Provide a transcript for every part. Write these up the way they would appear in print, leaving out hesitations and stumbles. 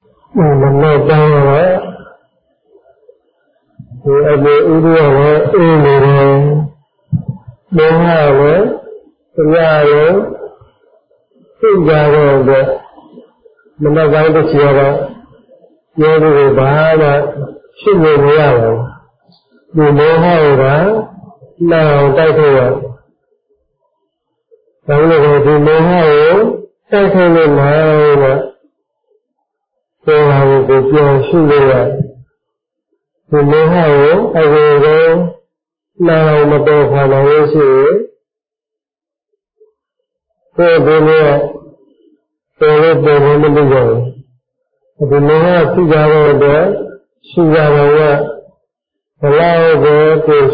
Mình đang là thì anh ấy đưa là yêu người này bố hà nữa nhà nữa tự gia rồi được mình đã vay được chia ra nhớ đi bà là xin người nhà rồi vì bố hà đó nào tay thừa vậy là vì bố hà tay thừa lên nào là tôi làm việc cho xin người nhà vì bố hà ai về đâu nào mà tôi phải làm cái gì tôi bây giờ tôi bây mình đi rồi thì mình tự ra rồi đó suy ra rồi là về cái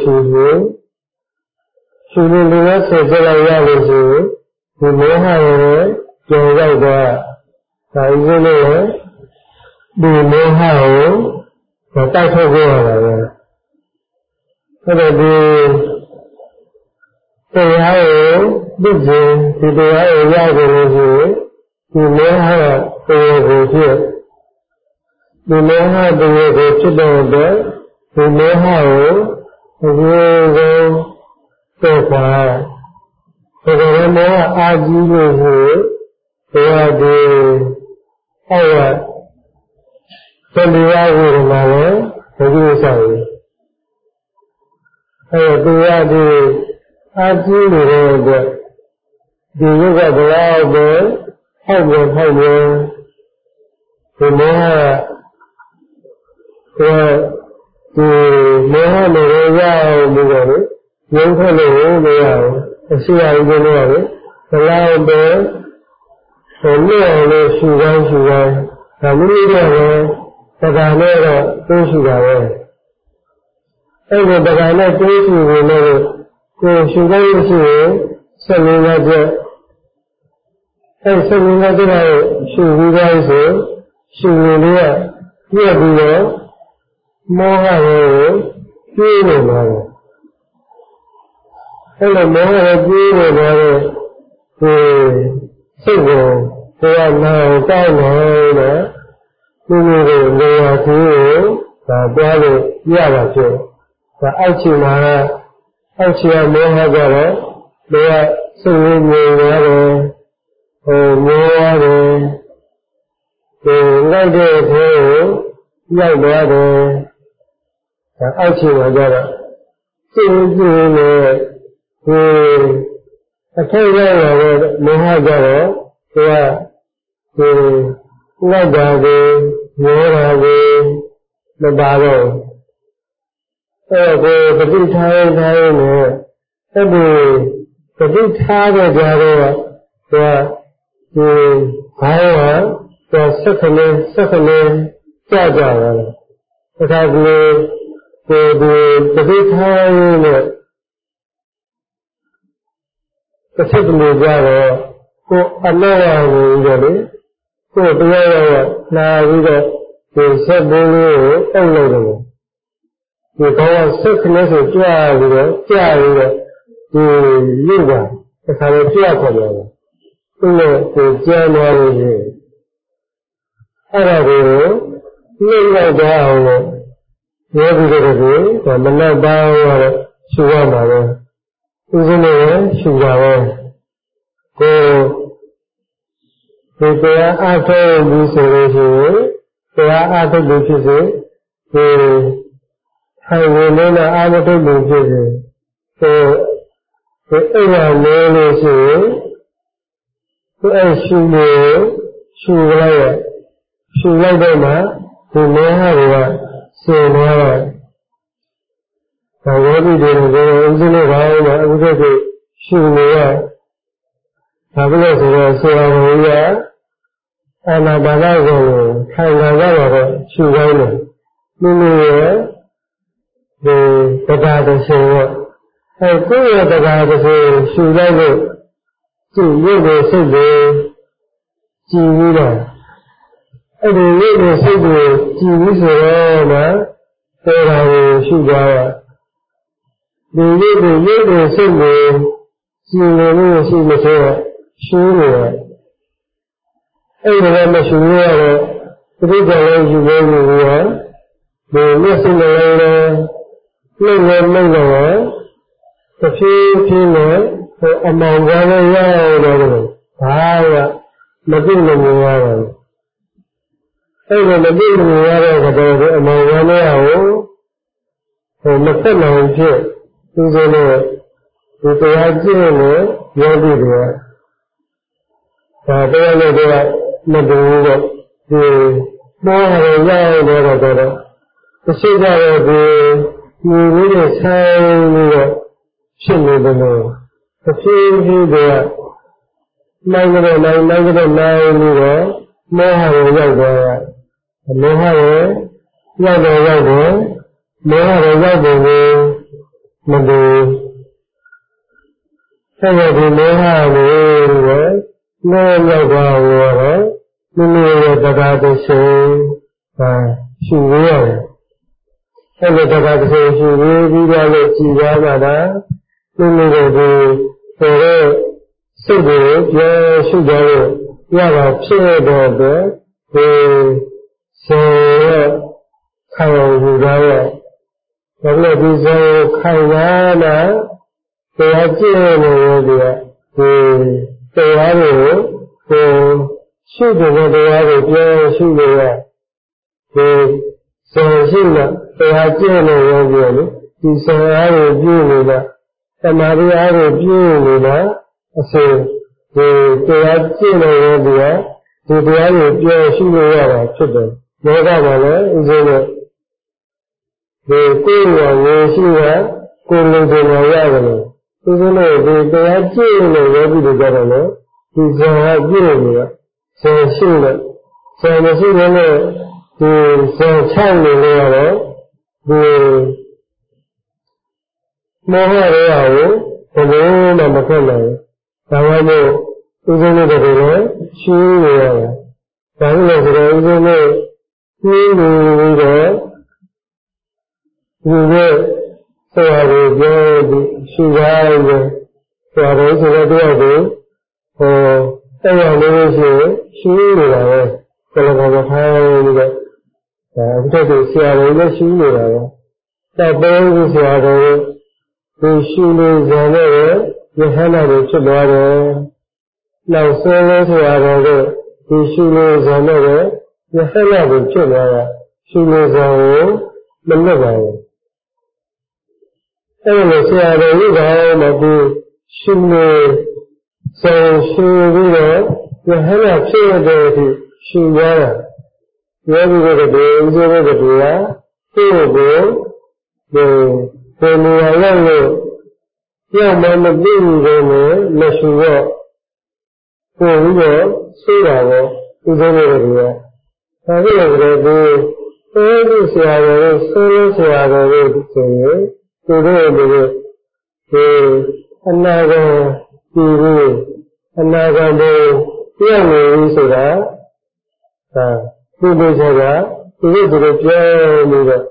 sự liên lạc sẽ ra lại rồi thì mình hay rồi rồi đó tại vì này đi mình hay và tay thôi rồi cái này đi tôi hay biết gì thì tôi hay ra rồi thì mình hay tôi về chuyện vì nếu hai người về chút đầu đó thì nếu hai người tôi phải thì cái nếu ai đi rồi thì ai tôi đi ra rồi mà thì đi sao tôi ai đi rồi thì lúc đó đó hai người thì nếu thì nếu mà ra bây giờ những cái này bây giờ suy nghĩ như thế này là để nó suy nghĩ là mình đi rồi tất cả nó tôi suy nghĩ cái này tất cả nó tôi suy nghĩ này cái suy nghĩ gì sinh ra chứ cái sinh ra cái này suy nghĩ ra gì suy nghĩ ra nhiều điều mô hả rồi kêu này rồi cái này mô hả rồi kêu này rồi thì sức rồi thì anh nào cái này nữa nhưng rồi người là thứ và qua được ra là chuyện và anh chị là mô hả rồi để sức người rồi rồi thì ngay đây thế ngay đó rồi ai chỉ là vậy đó, chính là thì thấy là mình hay vậy đó, thì ngay đó thì nhớ là nó bảo rồi, cái đi thay này, cái đi thay rồi rồi, thì phải là sắc lên cha rồi, cái thì cái thay này cái sắc lên ra rồi cô anh nói rồi cô bây giờ là bây giờ thì sẽ bố ông này rồi thì có sắc lên sẽ cha rồi thì như vậy cái này cha phải rồi thì cha nói rồiအဲ့ဒါကိုနှိမ့်လိုက်ကြအောင်လို့ပြောပြီးတော့မနက်ပိုင်းတော့ရှုရမှာပဲဦးဇင်းတွေရှုကြပဲဒီတရားအားထုတ်ပြီးဆိုလို့ရှိရင်တရားအားထုတ်ပြီးဖြစ်စေဒီထိုင်ဝင်လို့အားမထုတ်ပြီးဖြစ်စေဒီအိမ်ရလေးလို့ရှိရင်ဒီအဲ့ရှုလိုက်တော့မှဒီမေဟတွေကဆင်သွားတော့ဒါဝိပ္ပိတွေလည်းဦးဇင်းတို့ဘာလို့လဲအခုတည်းကရှုနေရဒါပြလို့ဆိုတော့ဆရာတော်ကြီးအာနာပါနကိုထိုင်လာတော့ရှုခိုင်းတယ်မိမိရဲ့ဒီတရားတစ်ဆင်တော့ကိုယ့်ရဲ့တရားတစ်ဆင်ရှုလိုက်လို့သူ့ရုပ်ကိုစိတ်ကိုကြည်ပြီးတော့အဲ့ဒီရုပ်ကိုစိတ်ကိုကြည်ပြီးဆိုတော့မှတရားကိုရှုကြရဒီရုပ်ကိုစိတ်ကိုကြည်လို့ရှိမဆိုတော့ရှုနေရအဲ့ဒီကမှရှုရတော့တိကျလည်းယူလို့ယူပြီးတော့ဒီမျက်စိနဲ့လည်းနှိမ့်လည်းနှိမ့်တော့တစ်ဖြည်းဖြည်းနဲ့အမှန်ကလည်းရရတယ်လို့ဘာကမသိမမြင်ရတော့အဲ့ဒါမသိမမြင်ရတဲ့ကတော့ဒီအမှန်ကလည်းမဆက်နိုင်ဖြစ်သူစလို့ဒီတရားကျင့်လို့ယောဂီတွေကဒါတရားနဲ့တရားမတူဘူးတော့ဒီပေါ်ရရတဲ့တော့မရှိကြတဲ့ဒီဒီလိုဆိုင်ပြီးတော့ဖြစ်နေတယ်လို့အဖြည်းဖြည်းတွေကနိုင်ကြတဲ့နိုင်ပြီးတော့မောဟရရောက်သွားရမေဟရရောက်တယ်မေဟရရောက်တယ်ကိုမတူဆက်ရဒီမေဟလေးတွေနဲ့ရောက်သွားတော့မိမိရဲ့တရားတစ်စုံရှုရရတယ်အဲ့ဒီတရားတစ်စုံရှုပြီးတော့လည်းကြည်သွားကြတာမိမိတို့ဒီဆိုတော့စိတ်ကိုပြောရှုကြလို့ရတာဖြစ်တဲ့အတွက်ဒီစေခံယူကြရဒါလည်းဒီစေခံရတာတရားကျင့်နေရတဲ့ဒီတရားတွေကိုရှုတဲ့တရားတွေပြောရှုလို့ရဒီစေရှိတဲ့တရားကျင့်နေရတဲ့ဒီစေအားကိုပြုနေတာသမာဓိအားကိုပြုနေတာအစေဒီတရားကျင့်နေရတဲ့ဒီတရားကိုပြောရှုလို့ရတာဖြစ်တယ်။ဒါကလည်းဥစဉ်နဲ့ဒီကိုယ်ရောဝေရှိရကိုယ်လုံးတွေရတယ်လို့ဥစဉ်နဲ့ဒီတရားကျင့်နေရတဲ့ကြတော့လေဒီဇာတ်ပြည့်နေတာဇာရှိတဲ့ဇာမရှိတဲ့ဒီဇာချောင်းနေလို့ရတော့ဒီမောဟရောကိုဘယ်လိုမှမထွက်နိုင်ဘူး။ဒါမှမဟုတ်ဥစဉ်နဲ့တည်းလည်းရှင်းနေရတယ်။ဒါလို့ဆိုတော့ဥစဉ်နဲ့ရှင်းနေပြီးတော့ဒီလိုဆရာကိုပြောပြီးရှင်းရတယ်ဆရာတို့ဆိုတော့တရားကိုတရားလေးရှိရှင်းနေတာပဲဘယ်လိုမှထားပြီးတော့အခုတည်းဆရာတွေလည်းရှင်းနေတာပဲတပ်ပေါ်ဆရာတွေဒီရှင်းနေကြတဲ့ယဟန္တာတွေဖြစ်သွားတယ်နောက်ဆုံးလို့ဆရာတော်တို့ဒီရှင်းနေကြတဲ့ယဟန္တာတွေဖြစ်သွားတာရှင်းနေကြကိုမလွတ်ပါဘူးအဲ့လိုဆရာတော်ကြီးကမှဒီရှင်းနေဆောင်ရှင်းပြီးတော့ယဟန္တာဖြစ်တဲ့ဒီရှင်းကြတာယောဂီတို့ကဥစ္စာတို့ကသူ့ကိုဒီနေရာရောက်လို့ကြောက်မှမသိဘူးလေမရှိတော့ကိုယ်ပြီးတော့သိတာပေါ့ဥစ္စာတို့ကဒါဖြစ်လို့ဒီအဲဒီဆရာတော်ကိုဆရာတော်ကိုဆိုရင်သူတို့ဒီအနာဂတ်ဒီအနာဂတ်ကိုပြောင်းနေပြီဆိုတာဒီလိုဆိုတာဒီလိုပြောနေတော့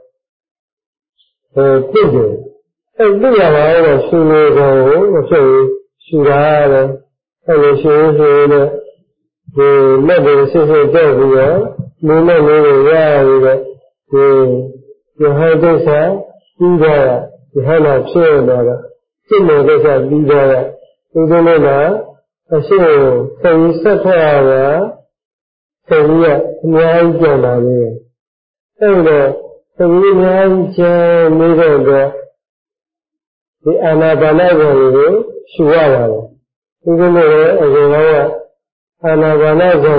ဖြစ်တယ်အဲ့ဒီရပါတော့ရှင်လေးကိုမဖြစ်ဘူးရှူတာတယ်အဲ့လိုရှူတဲ့ဒီလက်တွေဆစ်ဆစ်တက်ပြီးတော့မင်းနဲ့လေးတွေရပြီးတော့ဒီယဟန်ကိစ္စပြီးတော့ယဟန်လာဖြစ်တော့စိတ်နဲ့ကိစ္စပြီးတော့ဒီလိုမျိုးကအရှိကိုသိဆက်ထွက်ရတာသိရအများကြီးကြံလာတယ်အဲ့တော့သိအများကြီးကျန်နေတဲ့အတွက်ဒီအာနာပါနကိုရှုရပါတယ်ဒီလိုမျိုးအရင်ကအာနာပါနကို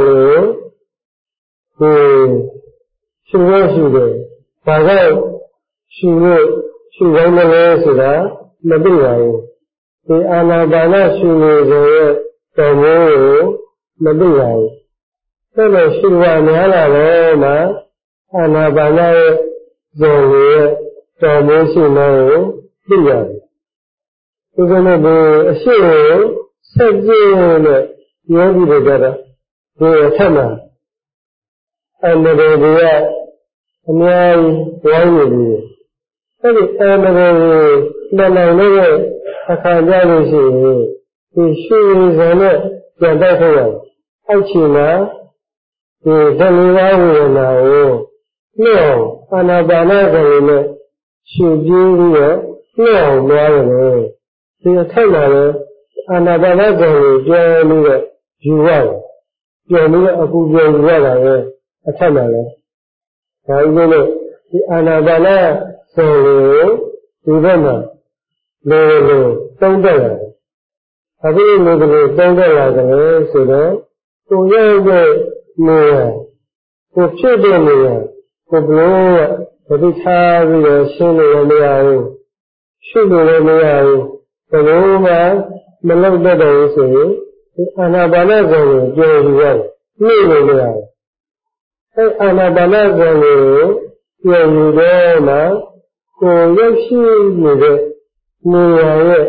ရှုရရှိတယ်ဒါကရှုတိုင်းမလဲဆိုတာမသိပါဘူးဒီအာနာပါနရှုလို့ဆိုရဲတော်မျိုးကိုမသိပါဘူးအဲ့လိုရှုရများလာတော့မှအာနာပါနရဲ့ဇော်ရဲ့တော်မျိုးရှိလို့သိရတယ်ဒီကနေ့ဒီအရှိကိုဆက်ကြည့်လို့ယောဂီတွေကတော့ဒီအထက်မှာအန္တရာယ်တွေကအများကြီးဝိုင်းနေပြီအဲ့ဒီအန္တရာယ်ကိုလက်နိုင်လို့အခါကြလို့ရှိရင်ဒီရှုရည်စံနဲ့ပြန်တိုက်ထုတ်ရတယ်အောက်ခြေမှာဒီဓမ္မဝဝေဒနာကိုနှော့အာနာပါနကံနဲ့ရှုပြင်းပြီးတော့နှော့အောင်သွားရတယ်ဒီအထက်မှာလည်းအာနာပါနကံကိုပြန်ပြီးတော့ယူရတယ်ပြန်ပြီးတော့အခုပြန်ယူရတာပဲအထက်မှာလည်းဒါဥပ္လို့ဒီအာနာပါနကံကိုဒီဘက်မှာလိုသုံးတက်လာတယ်အခုလိုသုံးတက်လာတယ်ဆိုတော့ကိုရဲ့နေရာကိုဖြစ်တဲ့နေရာကိုဘလို့ကတိထားပြီးတော့ရှင်းလို့မရဘူးရှင်းလို့လည်းမရဘူးဘလို့မှမလုပ်တတ်တယ်ဆိုရင်ဒီအာနာပါနကံကိုကြော်ယူရတယ်နှိမ့်လို့မရဘူးအဲအာနာပါနကံကိုကြော်ယူတော့မှကိုရောက်ရှိနေတဲ့နေရာရဲ့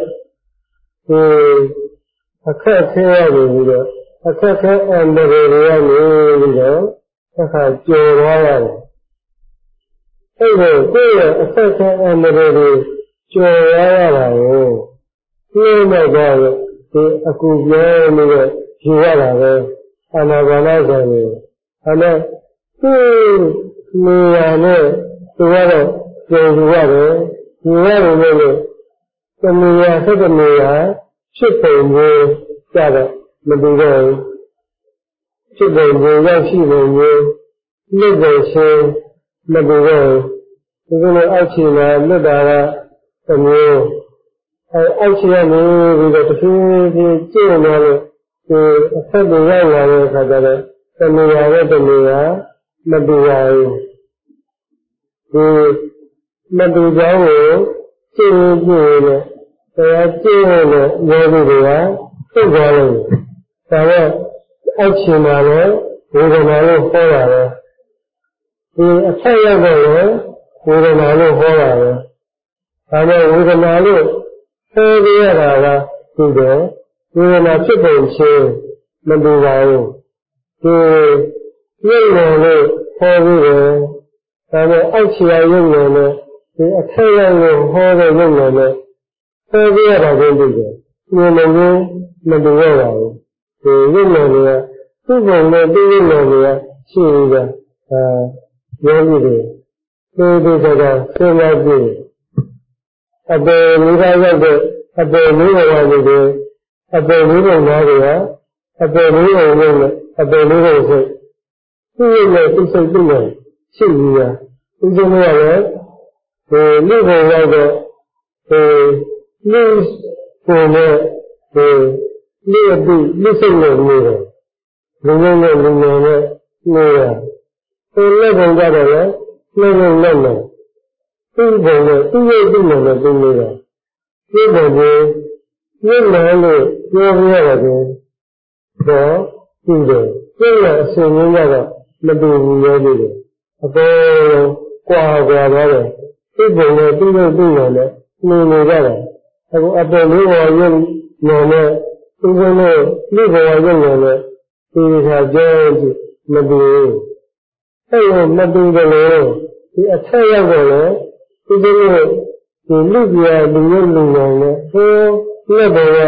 အခက်အခဲရပြီးတော့အခက်အခဲအန္တရာယ်တွေကနေပြီးတော့အခါကျော်သွားရတယ်အဲ့ဒါကိုယ့်ရဲ့အခက်အခဲအန္တရာယ်တွေကျော်သွားရတာကိုနှိမ့်မဲ့တော့ဒီအကူပြောနေတဲ့ယူရတာပဲအာနာပါနကံကိုအဲ့ဒါသူ့နေရာနဲ့သူကတော့ကျော်ယူရတယ်ယူရတယ်လို့တမီးရဆက်တမီးရဖြစ်ပုံကိုကြတော့မတူတော့ဘူးဖြစ်ပုံကိုရောက်ရှိပုံကိုလွတ်ပုံရှင်မတူတော့ဘူးဒီလိုအောက်ခြေမှာလွတ်တာကတမျိုးအောက်ခြေကနေပြီးတော့တစ်ခုချင်းကျင့်နေလို့ဒီအဆက်တွေရောက်လာတဲ့အခါကျတော့တမီးရနဲ့တမီးရမတူပါဘူးဒီမတူကြောင်းကိုကျင့်ရင်တရားကျင့်ရတဲ့ယောဂီတွေကသိသွားလို့ဒါတော့အောက်ခြေမှာလည်းဝေဒနာလို့ဟောတာပဲဒီအထက်ရောက်တော့လည်းဝေဒနာလို့ဟောတာပဲဒါနဲ့ဝေဒနာလို့ဟောပြရတာကဒီတော့ဝေဒနာဖြစ်ပုံချင်းမတူပါဘူးဒီရုပ်နယ်လို့ဟောပြီးတယ်ဒါနဲ့အောက်ခြေရုပ်နယ်နဲ့ဒီအထက်ရောက်လို့ဟောတဲ့ရုပ်နယ်နဲ့ဟောပြရတာချင်းတူတယ်ဉာဏ်နဲ့မတူရပါဘူးဒီရုပ်နယ်တွေကသူ့ပုံနဲ့သူ့ရုပ်နယ်တွေကရှိနေတာယောဂီတွေဒီစကားစဉ်းစားကြည့်အပေမိဘရောက်တဲ့အပေမိဘဝတွေအပေမိဘသားတွေကအပေမိဘရုပ်နဲ့အပေမိဘစိတ်သူ့ရုပ်နဲ့သူ့စိတ်သူ့နဲ့ရှိနေတာဒီလိုမျိုးလည်းဒီလူဘဝရောက်တဲ့လူကိုယ်နဲ့လူအတိလူစိတ်နဲ့နေတယ်လူငယ်နဲ့လူငယ်နဲ့နေရဒီလက်ပုံကြတော့လည်းနှလုံးနဲ့သူ့ဘုံနဲ့သူ့ရဲ့သူ့နဲ့သူနေတာဒီဘုံကိုညှိနှိုင်းလို့ပြောပြရတယ်တော့သူ့တယ်ကျင့်ရအစဉ်ရင်းကတော့မတူဘူးရောနေတယ်အပေါ်ကွာသွားတယ်သူ့ဘုံနဲ့သူ့ရဲ့သူ့နဲ့နေနေကြတယ်အခုအပေါ်လေးပေါ်ရုပ်နယ်နဲ့သူ့ဘုံနဲ့လူဘဝရုပ်နယ်နဲ့ဒီခါကျမတူဘူးအဲ့လိုမတူတယ်လို့ဒီအထက်ရောက်တော့လေဒီလိုဒီလူပြလူရုပ်လူနယ်နဲ့ဟိုလက်ဘဝ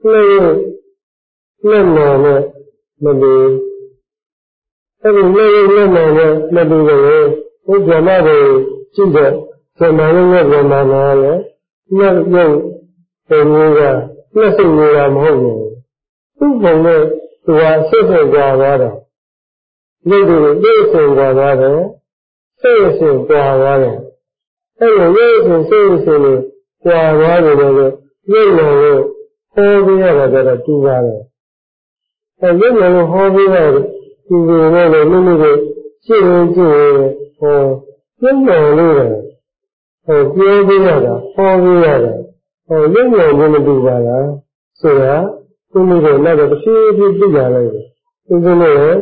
လက်နယ်နဲ့မတူအဲ့ဒီလက်နယ်နဲ့မတူတယ်ဘုရားမတွေကြည့်တဲ့ဇမန်နဲ့ဇမန်နာလည်းလက်ရုပ်ပုံမျိုးကလက်စိတ်မျိုးကမဟုတ်ဘူးသူ့ပုံနဲ့သူကဆက်ဆက်ကြသွားတာရုပ်တွေသိဆုံကြသွားတယ်စိတ်ဆုံကြသွားတယ်အဲ့လိုရုပ်ဆုံစိတ်ဆုံလို့ကြွားသွားတယ်လို့ရုပ်နယ်လို့ဟောပြရတာကတော့တူပါတယ်အဲ့ရုပ်နယ်လို့ဟောပြရတယ်ဒီလိုနဲ့မိမိတို့ရှင်းရင်ဟောရုပ်နယ်လို့ပြောပြရတာဟောပြရတာရုပ်နယ်ကိုမတူပါလားဆိုတာသူမိတို့လည်းတစ်ဖြည်းဖြည်းသိကြလိုက်တယ်ဒီလိုနဲ့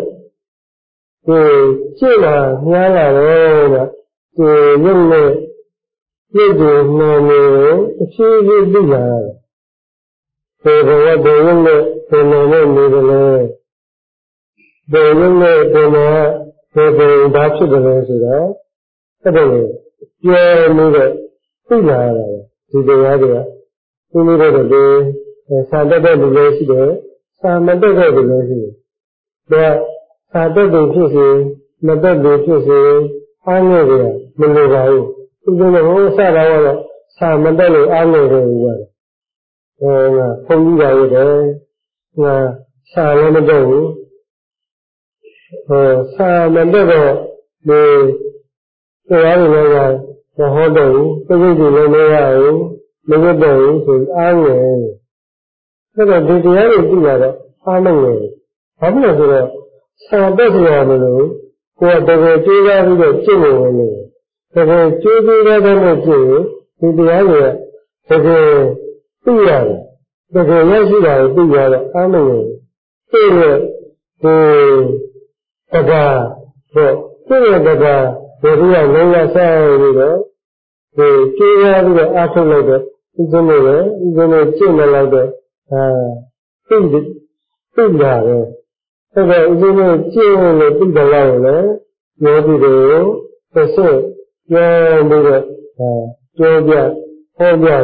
ရှင်းလာညားလာတော့ဒီရုပ်နဲ့ရုပ်ကိုနယ်နေတစ်ဖြည်းဖြည်းသိကြရတယ်ဘယ်ဘဝဘယ်ရုပ်နဲ့ဘယ်နယ်နဲ့နေတယ်လဲဘယ်ရုပ်နဲ့ဘယ်နယ်ဘယ်ဘာဖြစ်တယ်လဲဆိုတော့အဲ့ဒါကိုပြောနေတဲ့သိလာရတယ်ဒီတရားတွေကသူမိတို့တွေစာတတ်တဲ့လူလည်းရှိတယ်စာမတတ်တဲ့လူလည်းရှိတယ်ဒါသာတက်သူဖြစ်စေမတက်သူဖြစ်စေအားငယ်ကြမလိုပါဘူးသူတို့ကဟိုစတာကတော့စာမတက်လို့အားငယ်တယ်ဘူးကငါဖုန်းကြီးပါရတယ်ငါစာလည်းမတက်ဘူးစာမတက်တော့ဒီတရားတွေလည်းမဟောတော့ဘူးပြည့်စုံလည်းမရဘူးမရတော့ဘူးဆိုအားငယ်အဲ့တော့ဒီတရားတွေသိလာတော့အားမငယ်ဘာဖြစ်လို့ဆိုတော့စာတက်ကြရမလို့ကိုယ်တကယ်ကြိုးစားပြီးတော့ကျင့်နေဝင်နေတကယ်ကြိုးစားတဲ့ဘက်ကျင့်ဒီတရားတွေကတကယ်သိရတယ်တကယ်ရရှိတာကိုသိရတော့အားမငယ်သိတဲ့ဒီတရားတော့သိတဲ့တရားဘယ်လိုလဲလုံးဝဆက်ပြီးတော့ဒီကြိုးစားပြီးတော့အားထုတ်လိုက်တော့ဥစ္စာတွေဥစ္စာတွေကျင့်နေလိုက်တော့သိလာတယ်အဲ့ဒါဥစဉ်နဲ့ကျင့်လို့သိတယ်လို့လည်းယောဂီတွေကိုတစ်ဆက်ပြောပြီးတော့ပြောပြဟောပြရ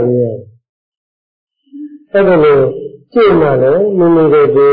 အဲ့ဒါလို့ကျင့်မှလည်းမိမိတို့ဒီ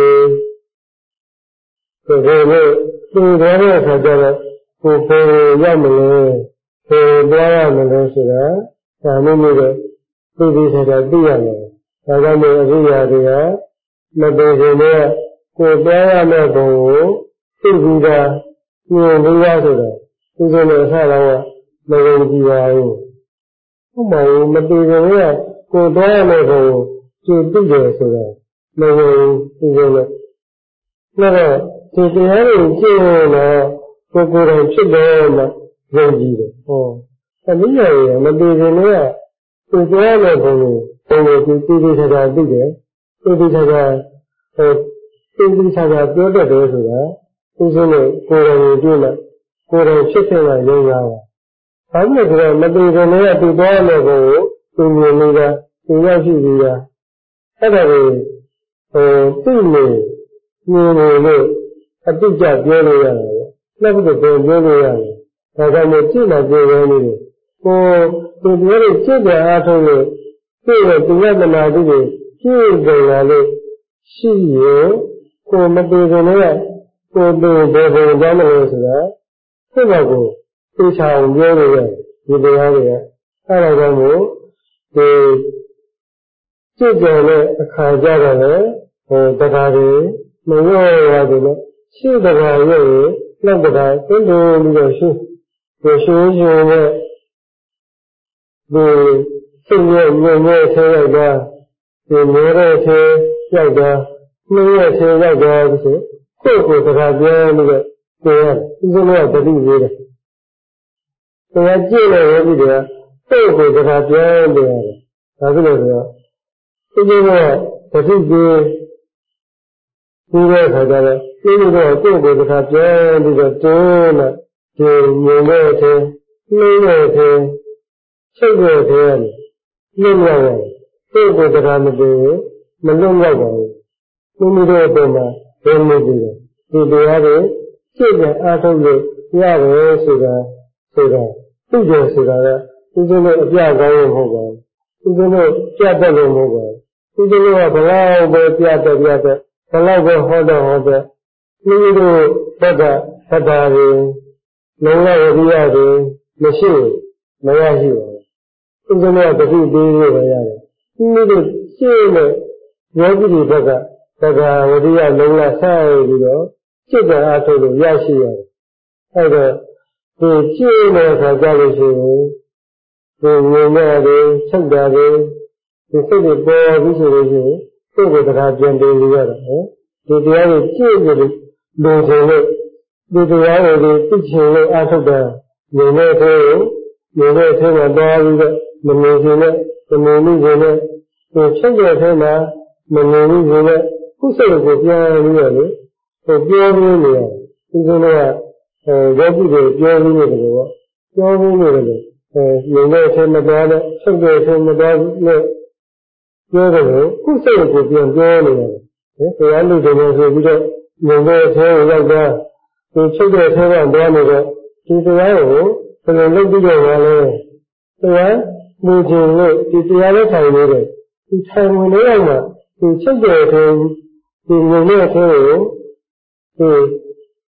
လိုသိသွားတဲ့အခါကျတော့ကိုယ်ပေါ်ရမလဲကိုယ်ပြောရမလဲဆိုတာဒါမိမိတို့သိသိချာချာသိရမယ်ဒါကြောင့်မို့အရိယာတွေကမသိခင်ကကိုယ်ပြောရမယ့်ဘုံကိုသိပြီးတာညင်ပြီးသားဆိုတော့ဒီလိုနဲ့ဆက်တော့မယုံကြည်ပါဘူးဟုတ်ပါဘူးမသိခင်ကကိုယ်ပြောရမယ့်ဘုံကိုကြည့်သိတယ်ဆိုတော့မယုံဒီလိုနဲ့တော့ဒီတရားတွေကျင့်ရင်တော့ကိုယ်တိုင်ဖြစ်တယ်လို့ယုံကြည်တယ်ဟောအနည်းငယ်ရမသိခင်ကကိုယ်ပြောရမယ့်ဘုံကိုသိသိချာချာသိတယ်သိသိချာချာသိသိချာချာပြောတတ်တယ်ဆိုတာဥစဉ်နဲ့ကိုယ်တိုင်ကြည့်လိုက်ကိုယ်တိုင်ဖြစ်တဲ့ရုံးရပါဘာလို့လဲဆိုတော့မသိခင်ကသူပြောရမယ့်ဘုံကိုသူမြင်နေတာသူရောက်ရှိနေတာအဲ့ဒါကိုသိနေမြင်နေလို့အတိအကျပြောလို့ရတယ်ပေါ့လက်ပြီးတော့ပြောလို့ရတယ်ဒါကြောင့်မို့ကြည့်မှပြောရနေတယ်ကိုသူပြောလို့စိတ်ကြအားထုတ်လို့သိတဲ့တရားသမာဓိတွေကျင့်ကြလာလို့ရှိရင်ကိုမတည်ခင်လည်းကိုယ်တည်ဘယ်ဘုံကြောင်းမလို့ဆိုတာစိတ်ကကိုသိချအောင်ပြောလို့ရတယ်ဒီတရားတွေကအဲ့ဒါကြောင့်မို့ဒီစိတ်ကြတဲ့အခါကြတော့လေတရားတွေမရောရတယ်လို့ရှိတရားရဲ့လက်တရားသင်တယ်ပြီးတော့ရှိနဲ့ဒီစိတ်ရဲ့ဉာဏ်ရဲ့ဆဲရောက်တာဒီမျိုးရဲ့ဆဲရောက်တာနှင်းရဲ့ဆဲရောက်တာဆိုကိုယ်ကိုယ်တရားပြောပြီးတော့ကိုယ်ကဥစဉ်ကတတိပေးတယ်တရားကြည့်လို့ရပြီတဲ့ကိုယ်ကိုယ်တရားပြောနေရတယ်ဒါဖြစ်လို့ဆိုတော့ဥစဉ်ကတတိပေးပြီးတဲ့အခါကျတော့ဒီလိုတော့ကိုယ်ကိုယ်တရားပြောပြီးတော့တင်းတော့ဒီဉာဏ်ရဲ့ဆဲနှင်းရဲ့ဆဲစိတ်ရဲ့ဆဲလွတ်မြောက်ရတယ်ကိုယ်ကိုယ်တရားမတည်မလွတ်မြောက်ပါဘူးမိမိတို့အပေါ်မှာဘယ်လိုကြည့်လဲဒီတရားတွေစိတ်နဲ့အားထုတ်လို့ရတယ်ဆိုတာသိတယ်ဆိုတာကဒီလိုနဲ့အပြကောင်းလို့မဟုတ်ပါဘူးဒီလိုနဲ့ကြက်တက်လို့မဟုတ်ပါဘူးဒီလိုကဘလောက်ပဲပြတ်ဘလောက်ပဲဟောတော့မိမိတို့ဘက်ကသတ္တာတွေလုံလဝိရိယတွေမရှိမရရှိပါဘူးဒီလိုနဲ့တတိပေးရရတယ်မိမိတို့ရှင်းတဲ့ယောဂီတွေဘက်ကသတ္တာဝိရိယလုံလဆက်ပြီးတော့စိတ်ဓာတ်အားထုတ်လို့ရရှိရတယ်အဲ့တော့ဒီကျင့်တဲ့အခါကြလို့ရှိရင်ဒီဉာဏ်နဲ့ဒီချုပ်တာဒီစိတ်တွေပေါ်ပြီးဆိုလို့ရှိရင်စိတ်ကိုတရားပြန်တင်ရတာဟဲ့ဒီတရားကိုကျင့်ကြလို့လိုချင်လို့ဒီတရားကိုသိချင်လို့အားထုတ်တာဉာဏ်နဲ့ထဲကိုဉာဏ်နဲ့ထဲမှာသွားပြီးတော့မမြင်ခြင်းနဲ့မမြင်မှုခြင်းနဲ့ဒီချုပ်တဲ့ထဲမှာမမြင်မှုခြင်းနဲ့ခုစိတ်ကိုပြန်ပြီးတော့လေပြောပြီးနေရတယ်ဒီလိုကယောဂီတွေပြောပြီးနေတယ်ပေါ့ပြောပြီးနေတယ်ဉာဏ်နဲ့ထဲမှာသွားတဲ့ချုပ်တဲ့ထဲမှာသွားလို့ပြောတယ်ခုစိတ်ကိုပြန်ပြောနေတယ်တရားလူတွေဆိုပြီးတော့ဉာဏ်နဲ့ထဲကိုရောက်သွားဒီချုပ်တဲ့ထဲကသွားနေတော့ဒီတရားကိုဘယ်လိုလုပ်ပြီးတော့လဲတရားလူချင်းလို့ဒီတရားနဲ့ထိုင်နေတယ်ဒီထိုင်ဝင်နေတော့မှဒီချုပ်တဲ့ထဲဒီဉာဏ်နဲ့ထဲကို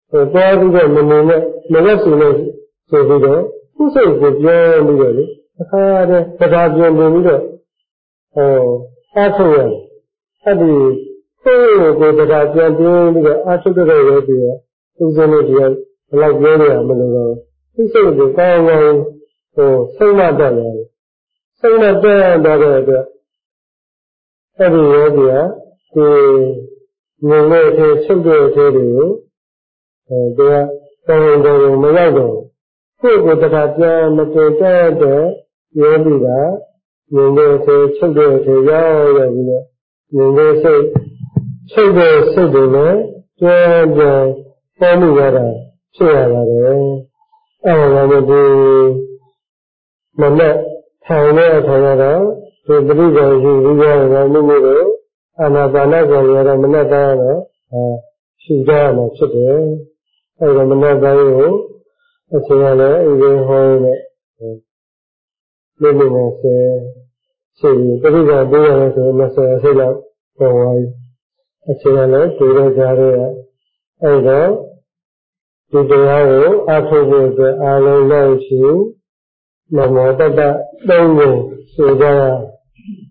သွားပြီးတော့မနေနဲ့မလက်စုနဲ့ဆိုပြီးတော့သူ့စိတ်ကိုပြောပြီးတော့လေအခါတည်းတရားပြန်ပြီးတော့အားထုတ်ရတယ်အဲ့ဒီကိုယ်တရားပြန်ပြီးတော့အားထုတ်တဲ့ရဲ့ဒီကဥစဉ်လို့ဒီကဘယ်လောက်ပြောရမလို့တော့သူ့စိတ်ကိုကောင်းကောင်းဆုံးမတတ်ရတယ်ဆုံးမတတ်တဲ့အတွက်အဲ့ဒီရဲ့ဒီကငြိမ်တဲ့အထဲချုပ်တဲ့အထဲတွေကိုတရားတော်တော်မရောက်တော့ကိုယ့်ကိုယ်တရားပြန်မတင်တတ်တဲ့ယောဂီကငြိမ်တဲ့အထဲချုပ်တဲ့အထဲရောက်ရပြီးတော့ငြိမ်တဲ့စိတ်ချုပ်တဲ့စိတ်တွေနဲ့ပြန်ပေါ်မှုရတာဖြစ်ရပါတယ်အဲ့ဒါကဒီမနဲ့ထိုင်တဲ့အခါကျတော့ဒီပရိသေရှိပြီးတော့မိမိတို့အာနာပါနကိုရတော့မနဲ့တိုင်းတော့ရှိကြရမှာဖြစ်တယ်အဲ့ဒါမနဲ့တိုင်းကိုအချိန်ရလဲဥပ္ပဟောနဲ့မိမိနဲ့ဆယ်ရှိပရိသေပေးရလို့ဆို20အစိတ်လောက်ပေါ်သွားပြီအချိန်ရလဲဒီလိုကြားရအဲ့တော့ဒီတရားကိုအားထုတ်ဖို့အတွက်အားလုံးလိုက်ရှိနမောတတ္တသုံးကိုဆိုကြရ